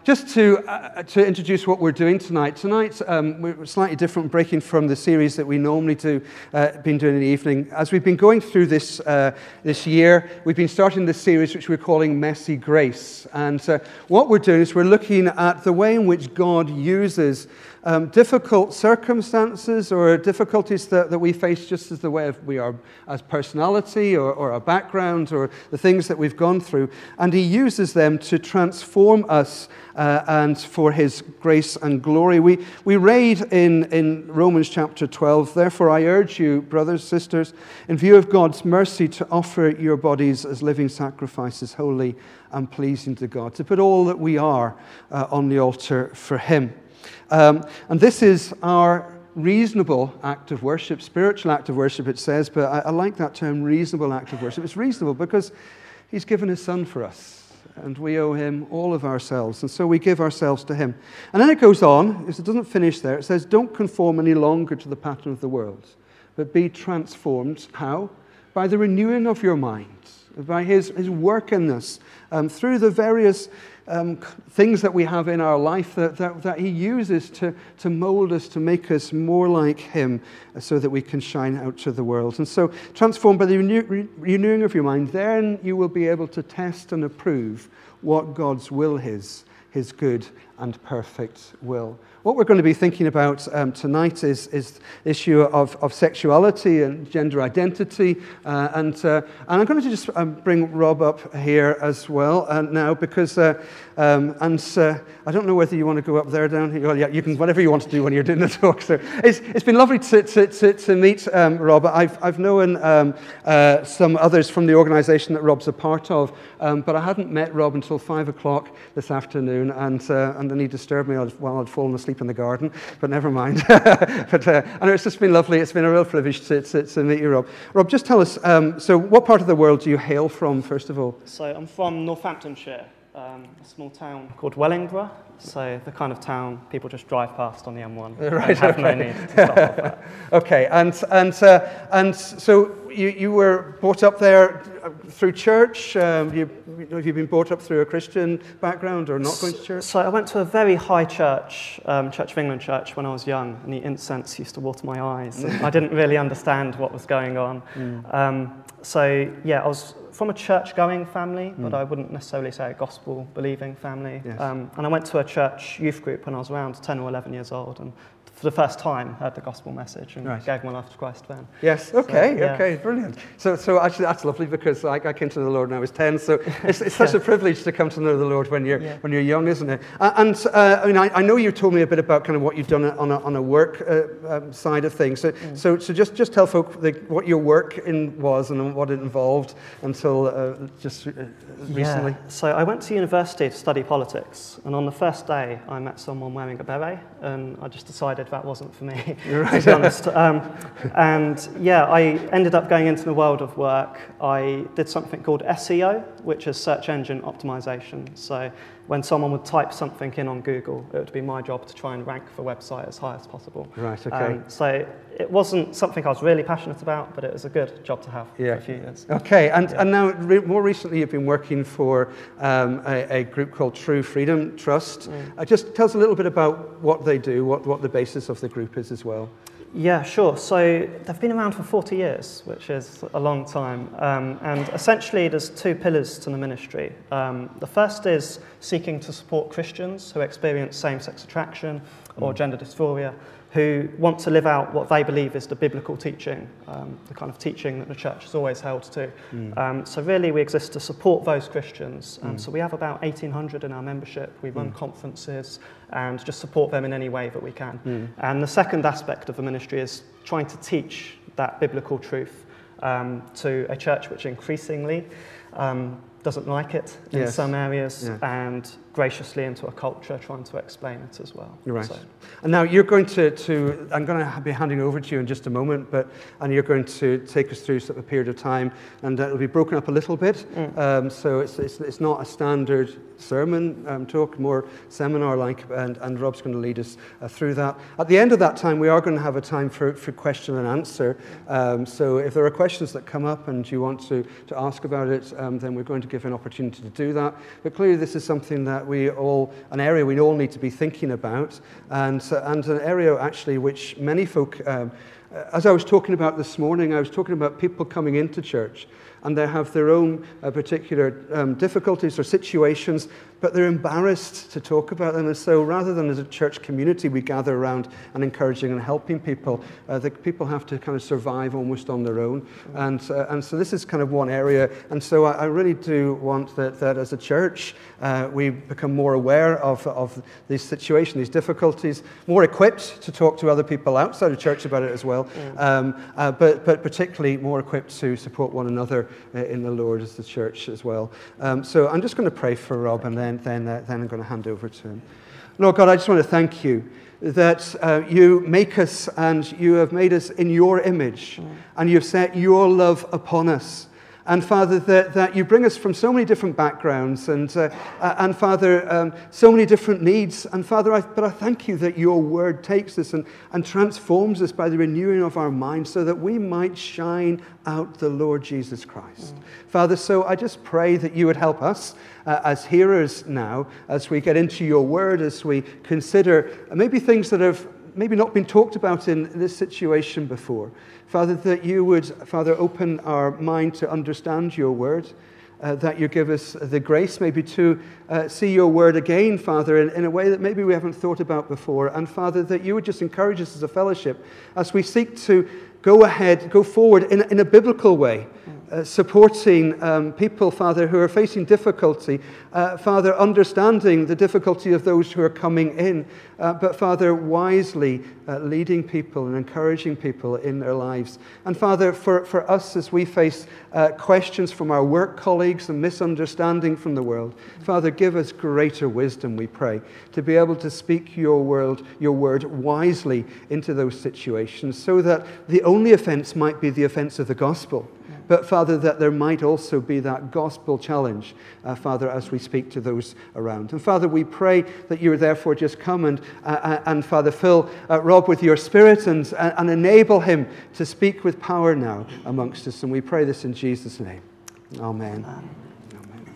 Just to introduce what we're doing tonight. Tonight, we're slightly different, breaking from the series that we normally do, been doing in the evening. As we've been going through this year, we've been starting this series which we're calling Messy Grace. And what we're doing is we're looking at the way in which God uses difficult circumstances or difficulties that we face just as the way we are as personality or our background or the things that we've gone through. And he uses them to transform us and for his grace and glory. We read in Romans chapter 12, "Therefore I urge you, brothers, sisters, in view of God's mercy, to offer your bodies as living sacrifices, holy and pleasing to God," to put all that we are on the altar for him. And this is our reasonable act of worship, spiritual act of worship, it says, but I like that term, reasonable act of worship. It's reasonable because he's given his son for us, and we owe him all of ourselves, and so we give ourselves to him. And then it goes on, it doesn't finish there, it says, "Don't conform any longer to the pattern of the world, but be transformed." How? By the renewing of your mind, by his work in us, through the various things that we have in our life that he uses to mold us, to make us more like him, so that we can shine out to the world. And so, transformed by the renewing of your mind, then you will be able to test and approve what God's will is, his good and perfect will. What we're going to be thinking about tonight is the issue of sexuality and gender identity. And I'm going to just bring Rob up here as well now, because I don't know whether you want to go up there, down here. Well, yeah, you can, whatever you want to do when you're doing the talk. So it's been lovely to meet Rob. I've known some others from the organisation that Rob's a part of, but I hadn't met Rob until 5 o'clock this afternoon, and then he disturbed me while I'd fallen asleep in the garden, but never mind. But and it's just been lovely. It's been a real privilege to meet you, Rob. Rob, just tell us, so what part of the world do you hail from, first of all? So I'm from Northamptonshire, a small town called Wellingborough. So the kind of town people just drive past on the M1 right, and have no need to stop off at. Okay, and so you were brought up there through church? Have you been brought up through a Christian background or not going to church? So I went to a very high church, Church of England church, when I was young, and the incense used to water my eyes. And I didn't really understand what was going on. So yeah, I was from a church-going family, but I wouldn't necessarily say a gospel-believing family. Yes. And I went to a church youth group when I was around 10 or 11 years old, and for the first time heard the gospel message and gave my life to Christ then. Yes, okay, So, yeah. Okay, brilliant. So actually that's lovely, because I came to know the Lord when I was 10, so it's such a privilege to come to know the Lord when you're young, isn't it? And I mean, I know you told me a bit about kind of what you've done on a work side of things. So just tell folk what your work was and what it involved until just recently. Yeah. So I went to university to study politics, and on the first day I met someone wearing a beret, and I just decided that wasn't for me, to be honest. And yeah, I ended up going into the world of work. I did something called SEO, which is search engine optimization. So when someone would type something in on Google, it would be my job to try and rank the website as high as possible. Right, okay. So it wasn't something I was really passionate about, but it was a good job to have for a few years. Okay, and now more recently you've been working for a group called True Freedom Trust. Just tell us a little bit about what they do, what the basis of the group is as well. Yeah, sure. So they've been around for 40 years, which is a long time. And essentially there's two pillars to the ministry. The first is seeking to support Christians who experience same-sex attraction or gender dysphoria, who want to live out what they believe is the biblical teaching, the kind of teaching that the church has always held to. So really we exist to support those Christians. So we have about 1,800 in our membership. We run conferences and just support them in any way that we can. And the second aspect of the ministry is trying to teach that biblical truth to a church which increasingly doesn't like it in some areas, and graciously into a culture trying to explain it as well. Right. So. And now you're going to I'm going to be handing over to you in just a moment, and you're going to take us through a period of time, and it'll be broken up a little bit. So it's not a standard sermon talk, more seminar-like, and Rob's going to lead us through that. At the end of that time, we are going to have a time for question and answer. So if there are questions that come up and you want to ask about it, then we're going to give an opportunity to do that. But clearly this is something that that an area we all need to be thinking about, and an area actually which many folk, as I was talking about this morning, I was talking about people coming into church, and they have their own particular difficulties or situations, but they're embarrassed to talk about them. And so rather than as a church community we gather around and encouraging and helping people, the people have to kind of survive almost on their own. And so this is kind of one area. And so I really do want that as a church we become more aware of these situations, these difficulties, more equipped to talk to other people outside of church about it as well, but particularly more equipped to support one another in the Lord as the church as well. So I'm just going to pray for Rob, and then I'm going to hand over to him. Lord God, I just want to thank you that you make us, and you have made us in your image, and you've set your love upon us. And Father, that you bring us from so many different backgrounds, and Father, so many different needs. And Father, but I thank you that your word takes us and transforms us by the renewing of our minds, so that we might shine out the Lord Jesus Christ. Father, so I just pray that you would help us as hearers now, as we get into your word, as we consider maybe things that have maybe not been talked about in this situation before. Father, that you would, Father, open our mind to understand your word, that you give us the grace maybe to see your word again, Father, in a way that maybe we haven't thought about before. And Father, that you would just encourage us as a fellowship as we seek to go forward in a biblical way, supporting people, Father, who are facing difficulty, Father, understanding the difficulty of those who are coming in, but Father, wisely leading people and encouraging people in their lives. And Father, for us as we face questions from our work colleagues and misunderstanding from the world, Father, give us greater wisdom, we pray, to be able to speak your word wisely into those situations, so that the only offense might be the offense of the gospel. But Father, that there might also be that gospel challenge, Father, as we speak to those around. And Father, we pray that you would therefore just come and Father, fill Rob with your Spirit and enable him to speak with power now amongst us. And we pray this in Jesus' name. Amen. Amen.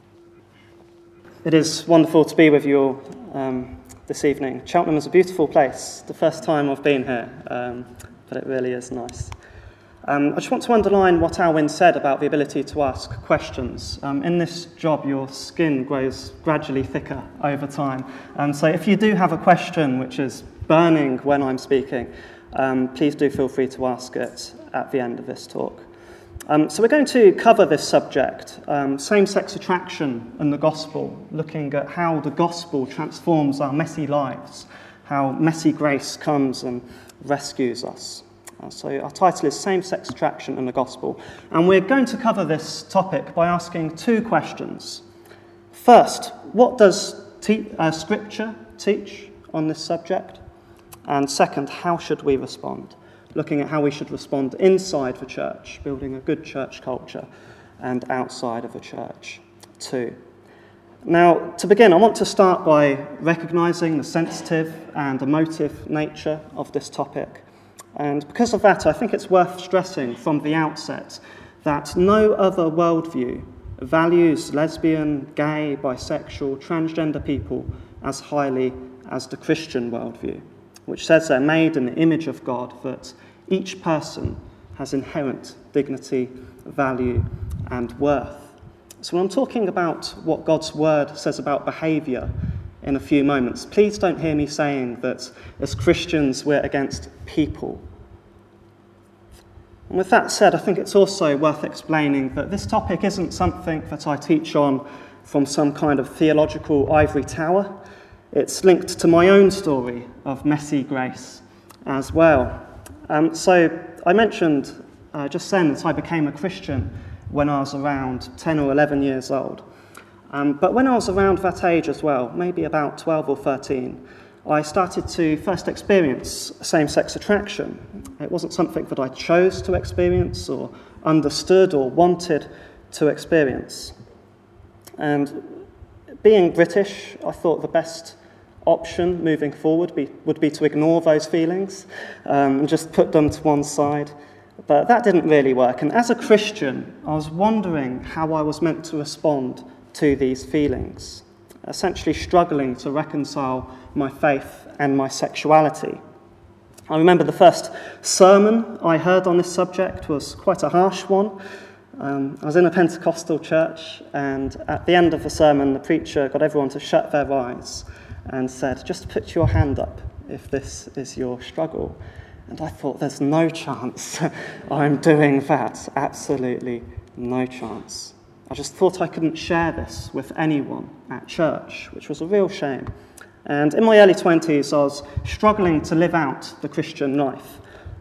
It is wonderful to be with you all this evening. Cheltenham is a beautiful place. The first time I've been here, but it really is nice. I just want to underline what Alwyn said about the ability to ask questions. In this job, your skin grows gradually thicker over time. So if you do have a question which is burning when I'm speaking, please do feel free to ask it at the end of this talk. So we're going to cover this subject, same-sex attraction and the gospel, looking at how the gospel transforms our messy lives, how messy grace comes and rescues us. So our title is Same-Sex Attraction and the Gospel. And we're going to cover this topic by asking two questions. First, what does Scripture teach on this subject? And second, how should we respond? Looking at how we should respond inside the church, building a good church culture, and outside of the church too. Now, to begin, I want to start by recognising the sensitive and emotive nature of this topic. And because of that, I think it's worth stressing from the outset that no other worldview values lesbian, gay, bisexual, transgender people as highly as the Christian worldview, which says they're made in the image of God, that each person has inherent dignity, value, and worth. So when I'm talking about what God's word says about behaviour in a few moments, please don't hear me saying that as Christians we're against people. And with that said, I think it's also worth explaining that this topic isn't something that I teach on from some kind of theological ivory tower. It's linked to my own story of messy grace as well. So I mentioned just then that I became a Christian when I was around 10 or 11 years old. But when I was around that age as well, maybe about 12 or 13, I started to first experience same-sex attraction. It wasn't something that I chose to experience or understood or wanted to experience. And being British, I thought the best option moving forward would be to ignore those feelings and just put them to one side. But that didn't really work. And as a Christian, I was wondering how I was meant to respond to these feelings. essentially struggling to reconcile my faith and my sexuality. I remember the first sermon I heard on this subject was quite a harsh one. I was in a Pentecostal church, and at the end of the sermon, the preacher got everyone to shut their eyes and said, "Just put your hand up if this is your struggle." And I thought, there's no chance I'm doing that. Absolutely no chance. I just thought I couldn't share this with anyone at church, which was a real shame. And in my early 20s, I was struggling to live out the Christian life.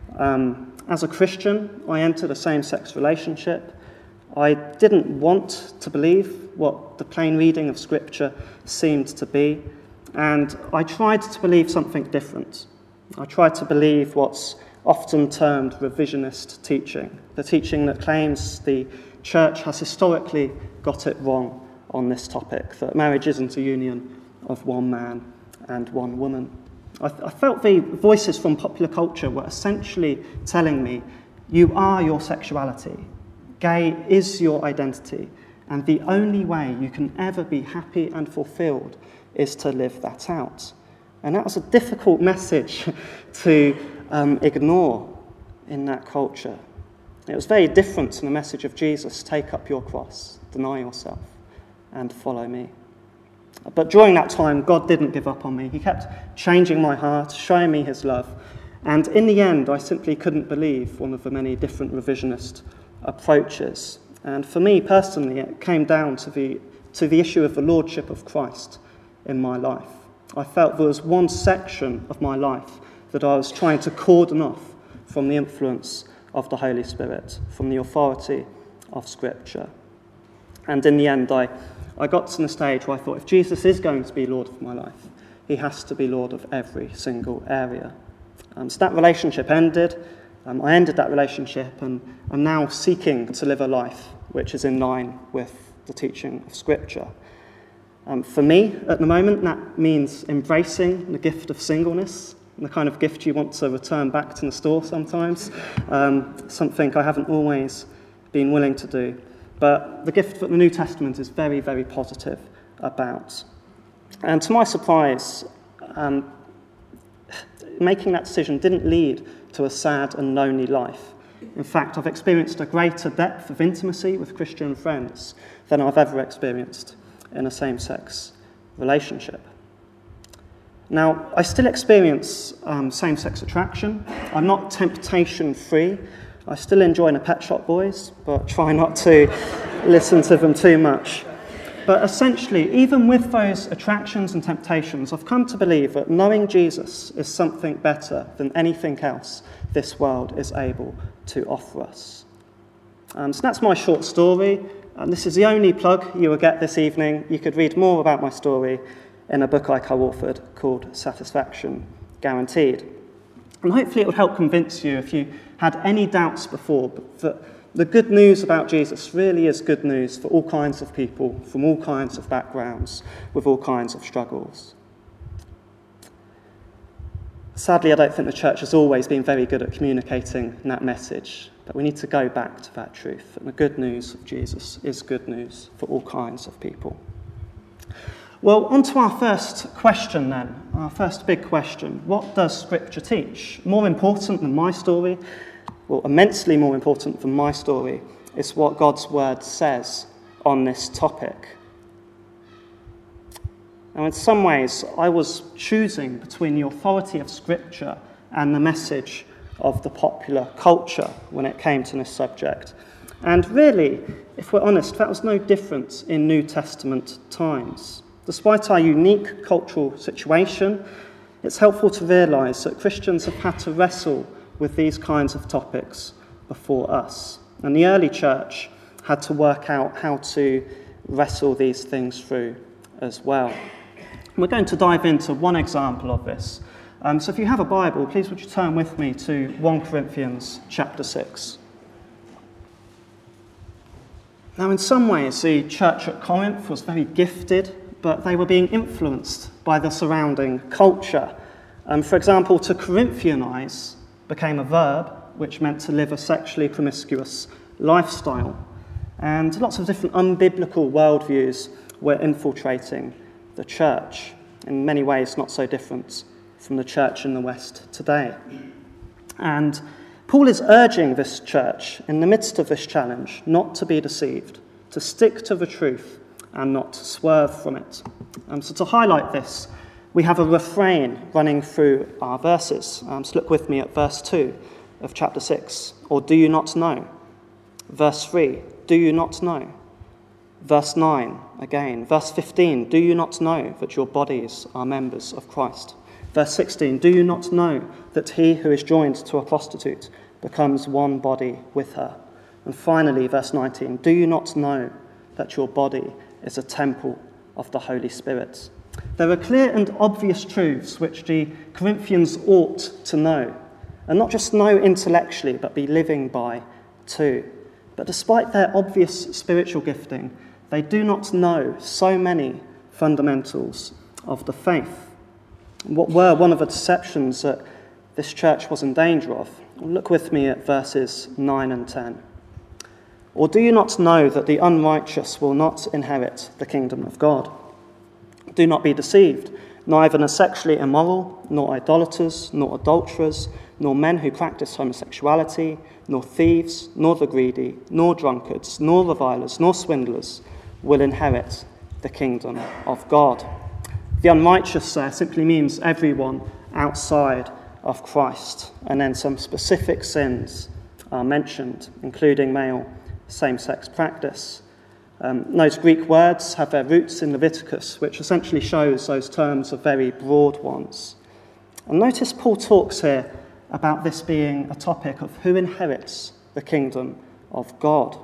As a Christian, I entered a same-sex relationship. I didn't want to believe what the plain reading of Scripture seemed to be, and I tried to believe something different. I tried to believe what's often termed revisionist teaching, the teaching that claims the church has historically got it wrong on this topic, that marriage isn't a union of one man and one woman. I felt the voices from popular culture were essentially telling me, you are your sexuality, gay is your identity, and the only way you can ever be happy and fulfilled is to live that out. And that was a difficult message to ignore in that culture. It was very different to the message of Jesus, take up your cross, deny yourself, and follow me. But during that time, God didn't give up on me. He kept changing my heart, showing me his love. And in the end, I simply couldn't believe one of the many different revisionist approaches. And for me personally, it came down to the issue of the lordship of Christ in my life. I felt there was one section of my life that I was trying to cordon off from the influence of the Holy Spirit, from the authority of Scripture. And in the end, I got to the stage where I thought, if Jesus is going to be Lord of my life, he has to be Lord of every single area. So that relationship ended. I ended that relationship, and I'm now seeking to live a life which is in line with the teaching of Scripture. For me, at the moment, that means embracing the gift of singleness, the kind of gift you want to return back to the store sometimes, something I haven't always been willing to do. But the gift that the New Testament is very, very positive about. And to my surprise, making that decision didn't lead to a sad and lonely life. In fact, I've experienced a greater depth of intimacy with Christian friends than I've ever experienced in a same-sex relationship. Now, I still experience same-sex attraction. I'm not temptation-free. I still enjoy the Pet Shop Boys, but try not to listen to them too much. But essentially, even with those attractions and temptations, I've come to believe that knowing Jesus is something better than anything else this world is able to offer us. So that's my short story. This is the only plug you will get this evening. You could read more about my story in a book I co-authored called Satisfaction Guaranteed. And hopefully it would help convince you, if you had any doubts before, that the good news about Jesus really is good news for all kinds of people, from all kinds of backgrounds, with all kinds of struggles. Sadly, I don't think the church has always been very good at communicating that message, but we need to go back to that truth, that the good news of Jesus is good news for all kinds of people. Well, on to our first question then, our first big question. What does Scripture teach? More important than my story, well, immensely more important than my story, is what God's Word says on this topic. Now, in some ways, I was choosing between the authority of Scripture and the message of the popular culture when it came to this subject. And really, if we're honest, that was no different in New Testament times. Despite our unique cultural situation, it's helpful to realise that Christians have had to wrestle with these kinds of topics before us. And the early church had to work out how to wrestle these things through as well. We're going to dive into one example of this. So if you have a Bible, please would you turn with me to 1 Corinthians chapter 6. Now, in some ways, the church at Corinth was very gifted, but they were being influenced by the surrounding culture. For example, to Corinthianize became a verb, which meant to live a sexually promiscuous lifestyle. And lots of different unbiblical worldviews were infiltrating the church, in many ways not so different from the church in the West today. And Paul is urging this church, in the midst of this challenge, not to be deceived, to stick to the truth and not to swerve from it. So to highlight this, we have a refrain running through our verses. So look with me at verse 2 of chapter 6. Or do you not know? Verse 3, do you not know? Verse 9, again. Verse 15, do you not know that your bodies are members of Christ? Verse 16, do you not know that he who is joined to a prostitute becomes one body with her? And finally, verse 19, do you not know that your body is a temple of the Holy Spirit? There are clear and obvious truths which the Corinthians ought to know, and not just know intellectually, but be living by too. But despite their obvious spiritual gifting, they do not know so many fundamentals of the faith. What were one of the deceptions that this church was in danger of? Look with me at verses 9 and 10. Or do you not know that the unrighteous will not inherit the kingdom of God? Do not be deceived. Neither the sexually immoral, nor idolaters, nor adulterers, nor men who practice homosexuality, nor thieves, nor the greedy, nor drunkards, nor revilers, nor swindlers will inherit the kingdom of God. The unrighteous there simply means everyone outside of Christ. And then some specific sins are mentioned, including male same-sex practice. Those Greek words have their roots in Leviticus, which essentially shows those terms are very broad ones. And notice Paul talks here about this being a topic of who inherits the kingdom of God.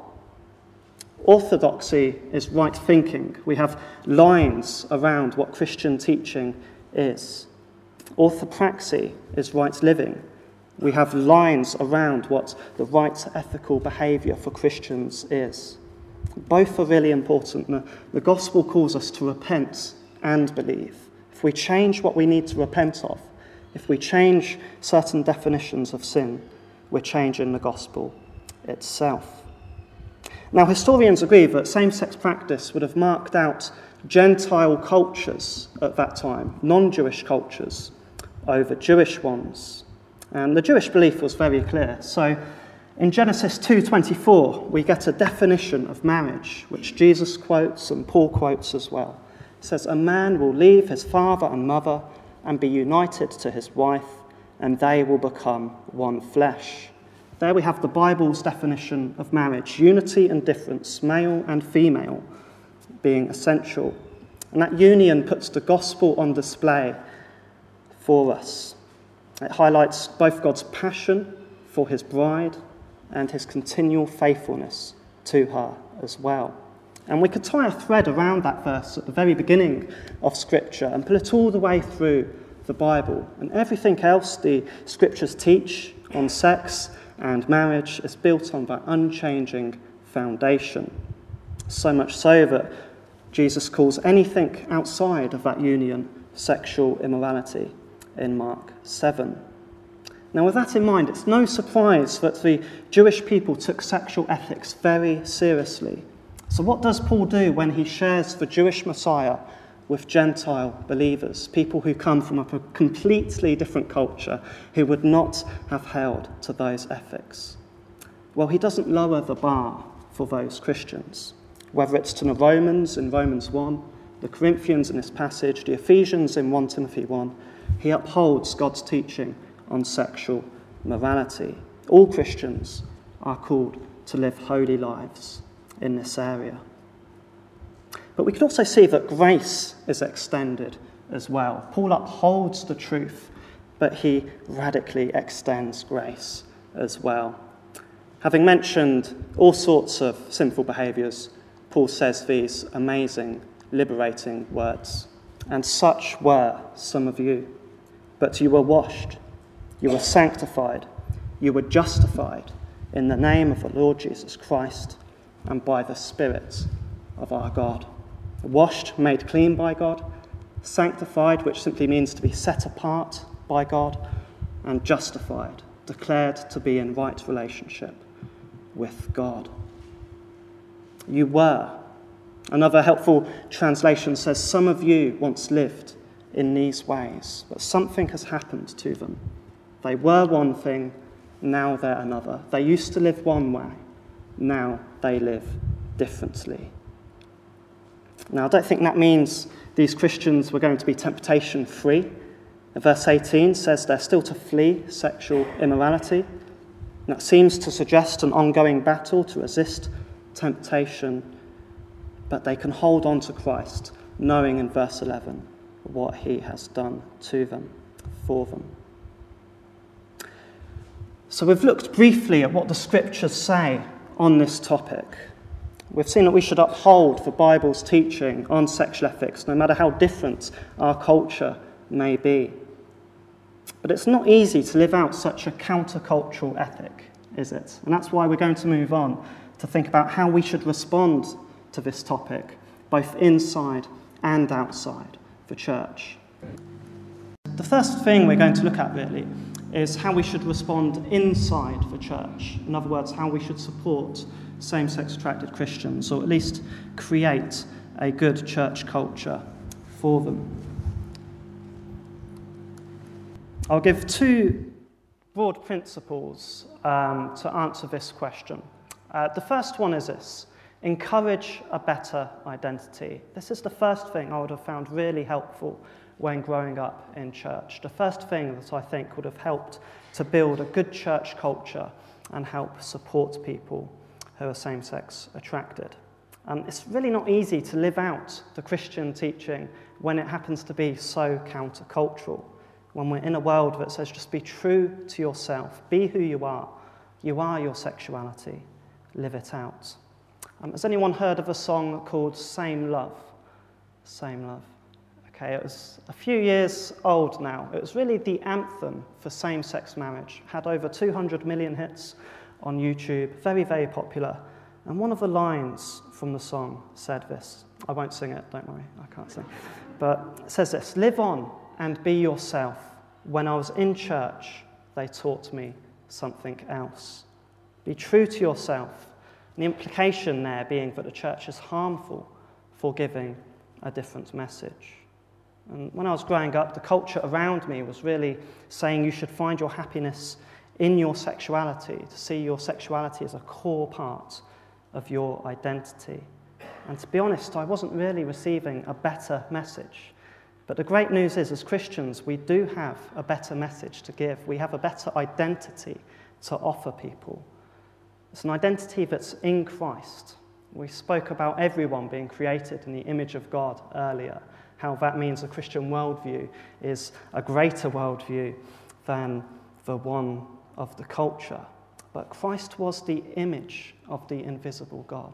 Orthodoxy is right thinking. We have lines around what Christian teaching is. Orthopraxy is right living. We have lines around what the right ethical behaviour for Christians is. Both are really important. The gospel calls us to repent and believe. If we change what we need to repent of, if we change certain definitions of sin, we're changing the gospel itself. Now, historians agree that same-sex practice would have marked out Gentile cultures at that time, non-Jewish cultures, over Jewish ones. And the Jewish belief was very clear. So in Genesis 2:24, we get a definition of marriage, which Jesus quotes and Paul quotes as well. It says, a man will leave his father and mother and be united to his wife, and they will become one flesh. There we have the Bible's definition of marriage, unity and difference, male and female being essential. And that union puts the gospel on display for us. It highlights both God's passion for his bride and his continual faithfulness to her as well. And we could tie a thread around that verse at the very beginning of Scripture and pull it all the way through the Bible. And everything else the Scriptures teach on sex and marriage is built on that unchanging foundation. So much so that Jesus calls anything outside of that union sexual immorality in Mark 7. Now, with that in mind, it's no surprise that the Jewish people took sexual ethics very seriously. So what does Paul do when he shares the Jewish Messiah with Gentile believers, people who come from a completely different culture, who would not have held to those ethics? Well, he doesn't lower the bar for those Christians. Whether it's to the Romans in Romans 1, the Corinthians in this passage, the Ephesians in 1 Timothy 1, he upholds God's teaching on sexual morality. All Christians are called to live holy lives in this area. But we can also see that grace is extended as well. Paul upholds the truth, but he radically extends grace as well. Having mentioned all sorts of sinful behaviours, Paul says these amazing, liberating words. And such were some of you. But you were washed, you were sanctified, you were justified in the name of the Lord Jesus Christ and by the Spirit of our God. Washed, made clean by God, sanctified, which simply means to be set apart by God, and justified, declared to be in right relationship with God. You were, Another helpful translation says, some of you once lived in these ways, but something has happened to them. They were one thing, now they're another. They used to live one way, now they live differently. Now, I don't think that means these Christians were going to be temptation-free. Verse 18 says they're still to flee sexual immorality. And that seems to suggest an ongoing battle to resist temptation, but they can hold on to Christ, knowing in verse 11 what he has done to them, for them. So we've looked briefly at what the scriptures say on this topic. We've seen that we should uphold the Bible's teaching on sexual ethics, no matter how different our culture may be. But it's not easy to live out such a countercultural ethic, is it? And that's why we're going to move on to think about how we should respond to this topic, both inside and outside the church. The first thing we're going to look at, really, is how we should respond inside the church. In other words, how we should support same-sex attracted Christians, or at least create a good church culture for them. I'll give two broad principles to answer this question. The first one is this: encourage a better identity. This is the first thing I would have found really helpful when growing up in church. The first thing that I think would have helped to build a good church culture and help support people who are same-sex attracted. It's really not easy to live out the Christian teaching when it happens to be so countercultural, when we're in a world that says just be true to yourself, be who you are your sexuality, live it out. Has anyone heard of a song called Same Love? Same Love. Okay, it was a few years old now. It was really the anthem for same-sex marriage. Had over 200 million hits on YouTube, very, very popular. And one of the lines from the song said this. I won't sing it, don't worry, I can't sing. But it says this: live on and be yourself. When I was in church, they taught me something else. Be true to yourself. And the implication there being that the church is harmful for giving a different message. And when I was growing up, the culture around me was really saying you should find your happiness in your sexuality, to see your sexuality as a core part of your identity. And to be honest, I wasn't really receiving a better message. But the great news is, as Christians, we do have a better message to give. We have a better identity to offer people. It's an identity that's in Christ. We spoke about everyone being created in the image of God earlier, how that means a Christian worldview is a greater worldview than the one of the culture. But Christ was the image of the invisible God.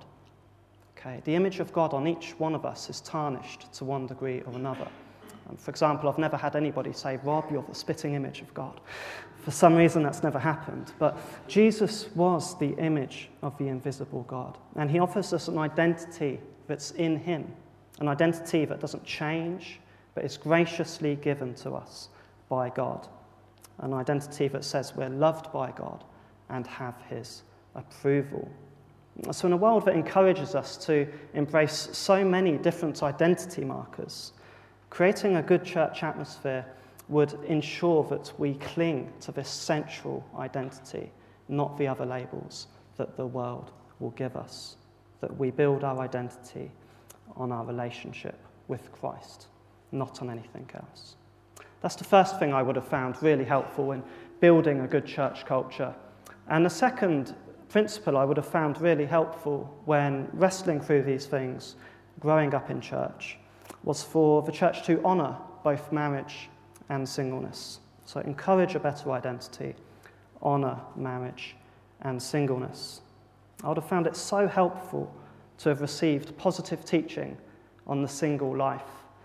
Okay, the image of God on each one of us is tarnished to one degree or another. For example, I've never had anybody say, Rob, you're the spitting image of God. For some reason, that's never happened. But Jesus was the image of the invisible God. And he offers us an identity that's in him, an identity that doesn't change, but is graciously given to us by God. An identity that says we're loved by God and have his approval. So in a world that encourages us to embrace so many different identity markers, creating a good church atmosphere would ensure that we cling to this central identity, not the other labels that the world will give us, that we build our identity on our relationship with Christ, not on anything else. That's the first thing I would have found really helpful in building a good church culture. And the second principle I would have found really helpful when wrestling through these things, growing up in church, was for the church to honour both marriage and singleness. So encourage a better identity, honour marriage and singleness. I would have found it so helpful to have received positive teaching on the single life.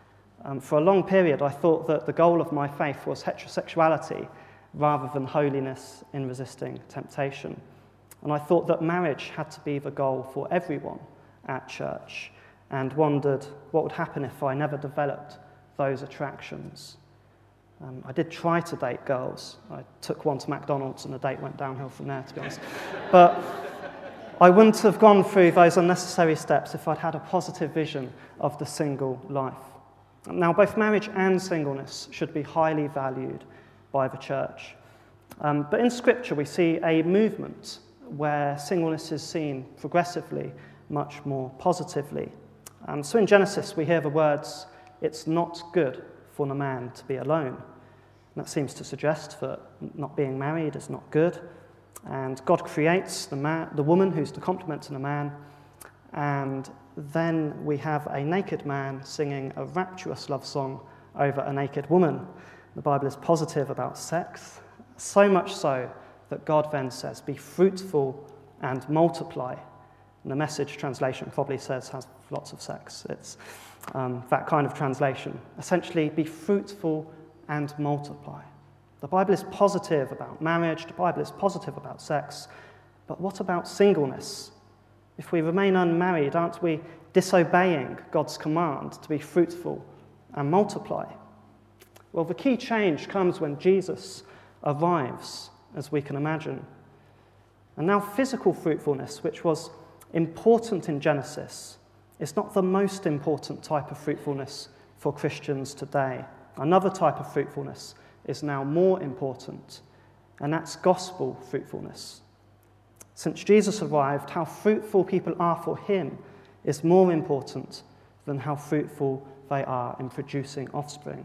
For a long period, I thought that the goal of my faith was heterosexuality rather than holiness in resisting temptation. And I thought that marriage had to be the goal for everyone at church, and wondered what would happen if I never developed those attractions. I did try to date girls. I took one to McDonald's and the date went downhill from there, to be honest. But I wouldn't have gone through those unnecessary steps if I'd had a positive vision of the single life. Now, both marriage and singleness should be highly valued by the church. But in Scripture, we see a movement where singleness is seen progressively much more positively. So in Genesis, we hear the words, "It's not good for the man to be alone." And that seems to suggest that not being married is not good. And God creates the woman who's the complement to the man. And then we have a naked man singing a rapturous love song over a naked woman. The Bible is positive about sex, so much so that God then says, "Be fruitful and multiply." And the Message translation probably says has lots of sex. It's that kind of translation. Essentially, be fruitful and multiply. The Bible is positive about marriage. The Bible is positive about sex. But what about singleness? If we remain unmarried, aren't we disobeying God's command to be fruitful and multiply? Well, the key change comes when Jesus arrives, as we can imagine. And now physical fruitfulness, which was important in Genesis, is not the most important type of fruitfulness for Christians today. Another type of fruitfulness is now more important, and that's gospel fruitfulness. Since Jesus arrived, how fruitful people are for him is more important than how fruitful they are in producing offspring.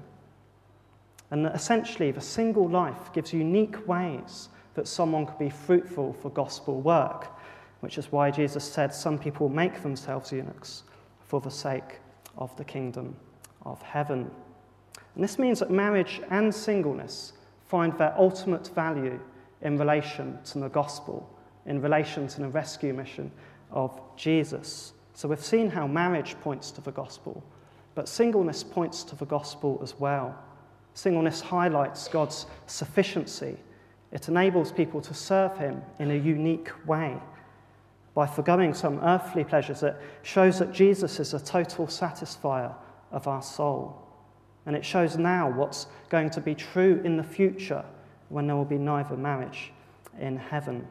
And essentially, the single life gives unique ways that someone could be fruitful for gospel work, which is why Jesus said some people make themselves eunuchs for the sake of the kingdom of heaven. And this means that marriage and singleness find their ultimate value in relation to the gospel, in relation to the rescue mission of Jesus. So we've seen how marriage points to the gospel, but singleness points to the gospel as well. Singleness highlights God's sufficiency. It enables people to serve him in a unique way. By forgoing some earthly pleasures, it shows that Jesus is a total satisfier of our soul. And it shows now what's going to be true in the future when there will be neither marriage in heaven.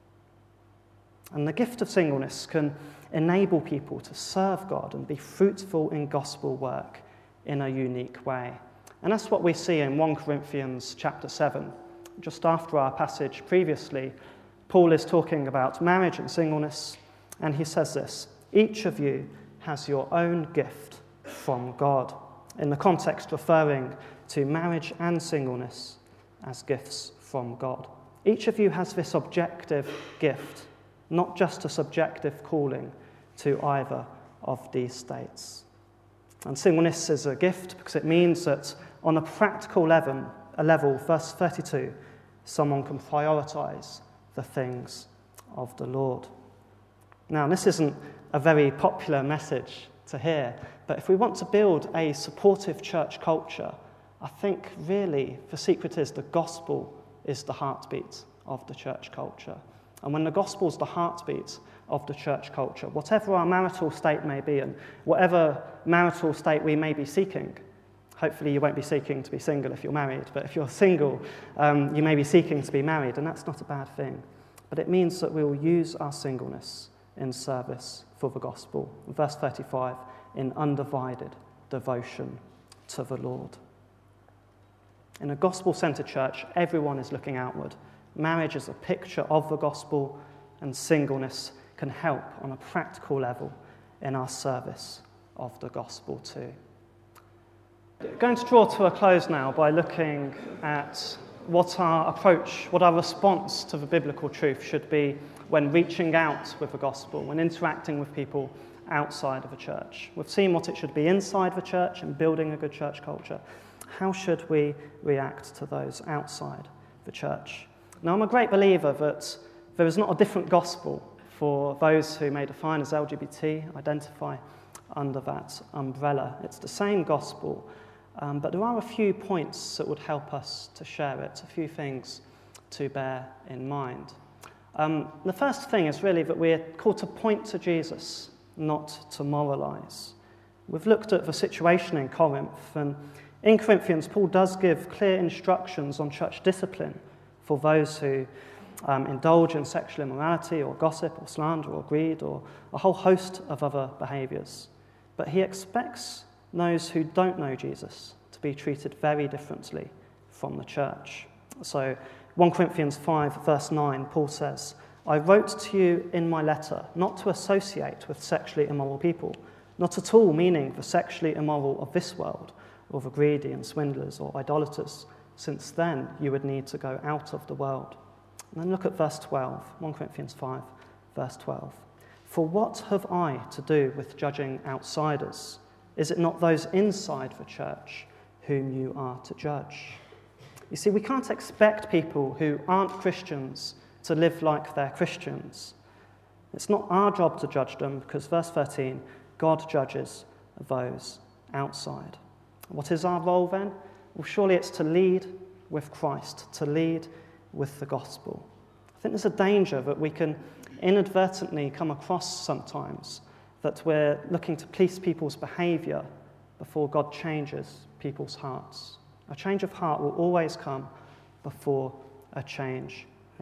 And the gift of singleness can enable people to serve God and be fruitful in gospel work in a unique way. And that's what we see in 1 Corinthians chapter 7. Just after our passage previously, Paul is talking about marriage and singleness, and he says this: "Each of you has your own gift from God," in the context referring to marriage and singleness as gifts from God. Each of you has this objective gift, not just a subjective calling to either of these states. And singleness is a gift because it means that on a practical level, verse 32, someone can prioritize the things of the Lord. Now, this isn't a very popular message to hear, but if we want to build a supportive church culture, I think really the secret is the gospel is the heartbeat of the church culture. And when the gospel is the heartbeat of the church culture, whatever our marital state may be and whatever marital state we may be seeking, hopefully you won't be seeking to be single if you're married, but if you're single, you may be seeking to be married, and that's not a bad thing. But it means that we will use our singleness in service for the gospel. Verse 35, in undivided devotion to the Lord. In a gospel-centered church, everyone is looking outward. Marriage is a picture of the gospel, and singleness can help on a practical level in our service of the gospel too. Going to draw to a close now by looking at what our approach, what our response to the biblical truth should be when reaching out with the gospel, when interacting with people outside of the church. We've seen what it should be inside the church and building a good church culture. How should we react to those outside the church? Now, I'm a great believer that there is not a different gospel for those who may define as LGBT, identify under that umbrella. It's the same gospel, but there are a few points that would help us to share it, a few things to bear in mind. The first thing is really that we're called to point to Jesus, not to moralize. We've looked at the situation in Corinth, and in Corinthians, Paul does give clear instructions on church discipline for those who indulge in sexual immorality or gossip or slander or greed or a whole host of other behaviours. But he expects those who don't know Jesus to be treated very differently from the church. So 1 Corinthians 5 verse 9, Paul says, "I wrote to you in my letter not to associate with sexually immoral people, not at all meaning the sexually immoral of this world, or the greedy and swindlers or idolaters, since then you would need to go out of the world." And then look at verse 12, 1 Corinthians 5 verse 12. "For what have I to do with judging outsiders? Is it not those inside the church whom you are to judge?" You see, we can't expect people who aren't Christians to live like they're Christians. It's not our job to judge them because, verse 13, God judges those outside. What is our role then? Well, surely it's to lead with Christ, to lead with the gospel. I think there's a danger that we can inadvertently come across sometimes that we're looking to police people's behaviour before God changes people's hearts. A change of heart will always come before a change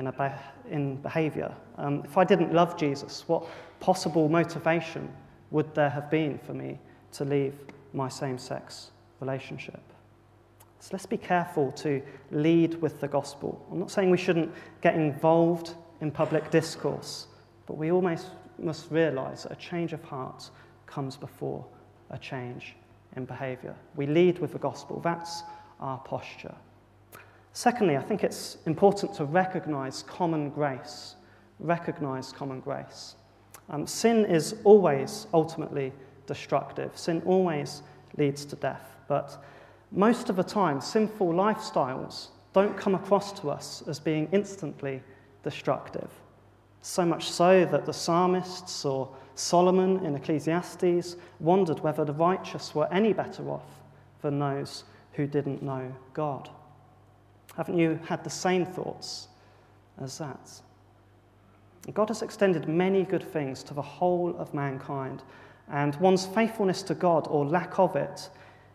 in behaviour. If I didn't love Jesus, what possible motivation would there have been for me to leave my same-sex relationship? So let's be careful to lead with the gospel. I'm not saying we shouldn't get involved in public discourse, but we almost must realise that a change of heart comes before a change in behaviour. We lead with the gospel. That's our posture. Secondly, I think it's important to recognise common grace. Recognise common grace. Sin is always ultimately destructive. Sin always leads to death. But most of the time, sinful lifestyles don't come across to us as being instantly destructive. So much so that the psalmists or Solomon in Ecclesiastes wondered whether the righteous were any better off than those who didn't know God. Haven't you had the same thoughts as that? God has extended many good things to the whole of mankind, and one's faithfulness to God or lack of it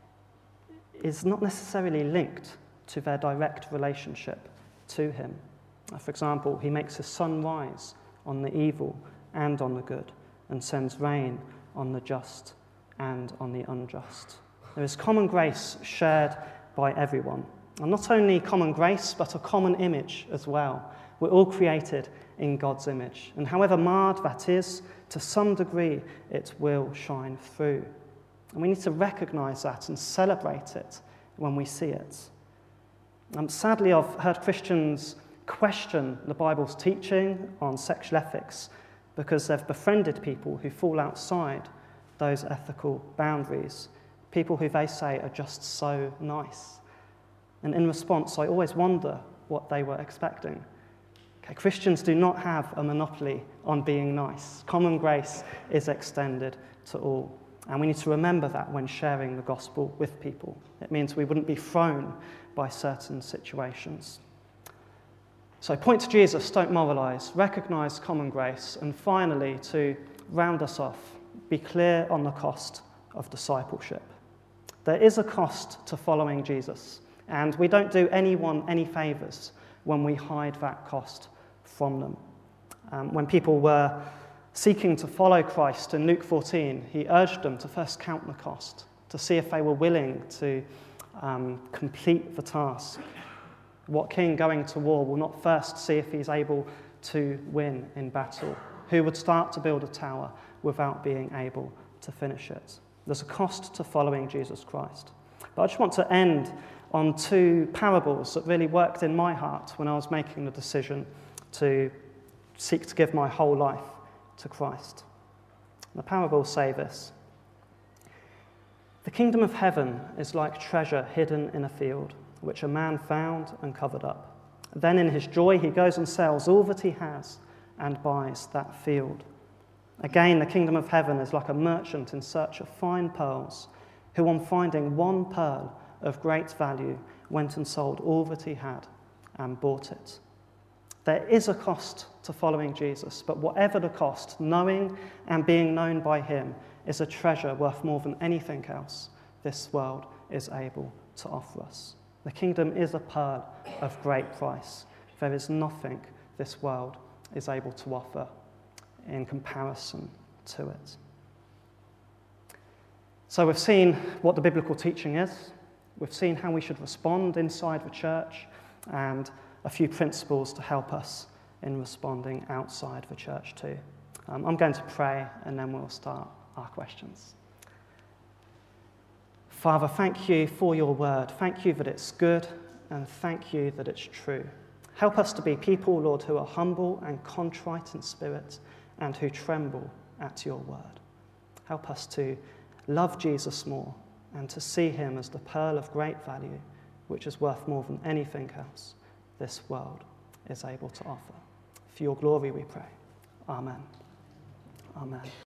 is not necessarily linked to their direct relationship to him. For example, he makes his sun rise on the evil and on the good, and sends rain on the just and on the unjust. There is common grace shared by everyone. And not only common grace, but a common image as well. We're all created in God's image. And however marred that is, to some degree, it will shine through. And we need to recognise that and celebrate it when we see it. Sadly, I've heard Christians question the Bible's teaching on sexual ethics because they've befriended people who fall outside those ethical boundaries, people who they say are just so nice. And in response, I always wonder what they were expecting. Okay, Christians do not have a monopoly on being nice. Common grace is extended to all. And we need to remember that when sharing the gospel with people. It means we wouldn't be thrown by certain situations. So point to Jesus, don't moralise, recognise common grace, and finally, to round us off, be clear on the cost of discipleship. There is a cost to following Jesus, and we don't do anyone any favours when we hide that cost from them. When people were seeking to follow Christ in Luke 14, he urged them to first count the cost, to see if they were willing to complete the task. What king going to war will not first see if he's able to win in battle? Who would start to build a tower without being able to finish it? There's a cost to following Jesus Christ. But I just want to end on two parables that really worked in my heart when I was making the decision to seek to give my whole life to Christ. The parables say this: "The kingdom of heaven is like treasure hidden in a field, which a man found and covered up. Then in his joy he goes and sells all that he has and buys that field. Again, the kingdom of heaven is like a merchant in search of fine pearls, who on finding one pearl of great value went and sold all that he had and bought it." There is a cost to following Jesus, but whatever the cost, knowing and being known by him is a treasure worth more than anything else this world is able to offer us. The kingdom is a pearl of great price. There is nothing this world is able to offer in comparison to it. So we've seen what the biblical teaching is, we've seen how we should respond inside the church, and a few principles to help us in responding outside the church too. I'm going to pray and then we'll start our questions. Father, thank you for your word. Thank you that it's good, and thank you that it's true. Help us to be people, Lord, who are humble and contrite in spirit and who tremble at your word. Help us to love Jesus more and to see him as the pearl of great value, which is worth more than anything else this world is able to offer. For your glory we pray. Amen. Amen.